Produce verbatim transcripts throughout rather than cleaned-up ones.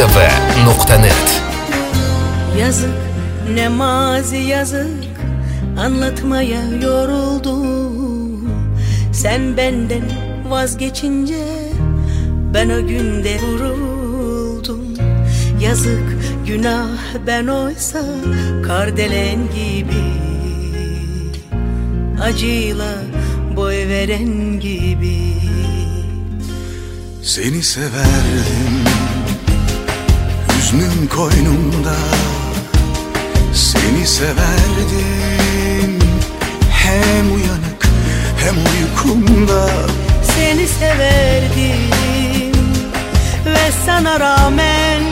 Mustafa nokta net. Yazık ne mazi yazık, anlatmaya yoruldum. Sen benden vazgeçince ben o günde vuruldum. Yazık günah ben oysa kardelen gibi, acıyla boy veren gibi. Seni severdim, hüznüm koynumda. Seni severdim, hem uyanık hem uykumda. Seni severdim ve sana rağmen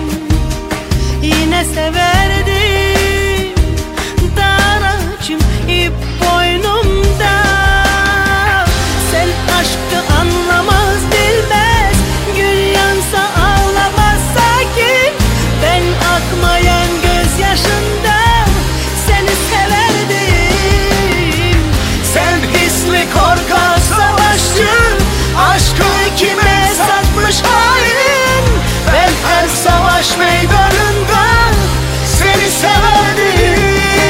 yine severdim. Daracım ip boynumda. Sen aşkı anlamaz bilmez, gün yansa ağlamaz sakin. Ben akmayan gözyaşında seni severdim. Sen hisli korkak savaşçı, aşkı kime satmış hain. Ben her savaş meydanında seni severdim.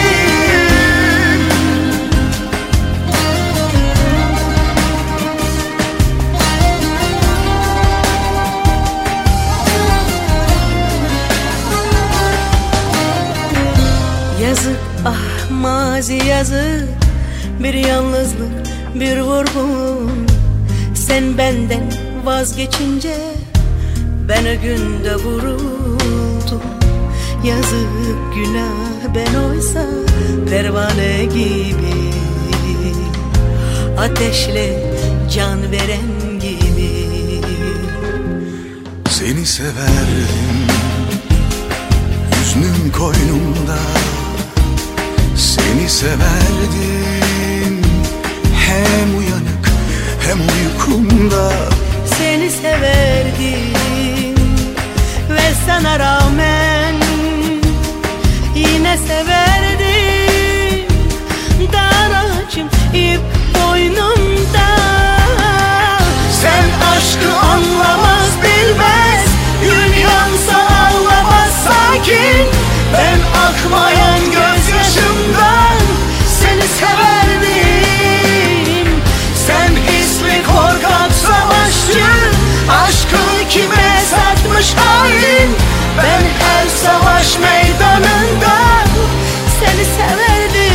Yazık ah mazi yazık, bir yalnızlık bir vurgun. Sen benden vazgeçince ben o günde vuruldum. Yazık günah ben oysa pervane gibi, ateşle can veren gibi. Seni severdim, hüznüm koynumda. Seni severdim, hem uyanık hem uykumda. Seni severdim ve sana rağmen yine severdim. Daracım ip boynumda. Sen aşkı anlamaz bilmez, gün yansa ağlamaz sakin. Ben akmayan gözyaşımdan seni severdim. Sen hisli korkak savaşçı, aşkı kime satmış hain. Ben her savaş meydanında seni severdim.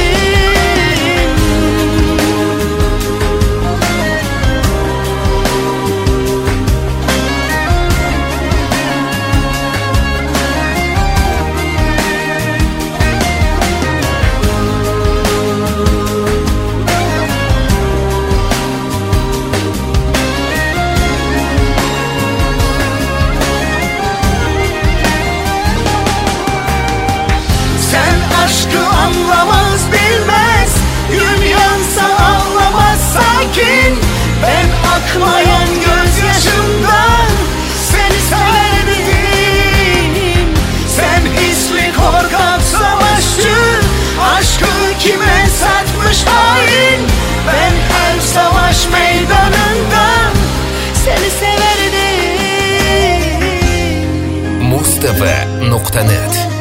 Aşkı anlamaz bilmez, gün yansa ağlamaz sakin. Ben akmayan gözyaşımdan seni severdim. Sen hisli korkak savaşçı, aşkı kime satmış hain. Ben her savaş meydanında seni severdim. Mustafa nokta net.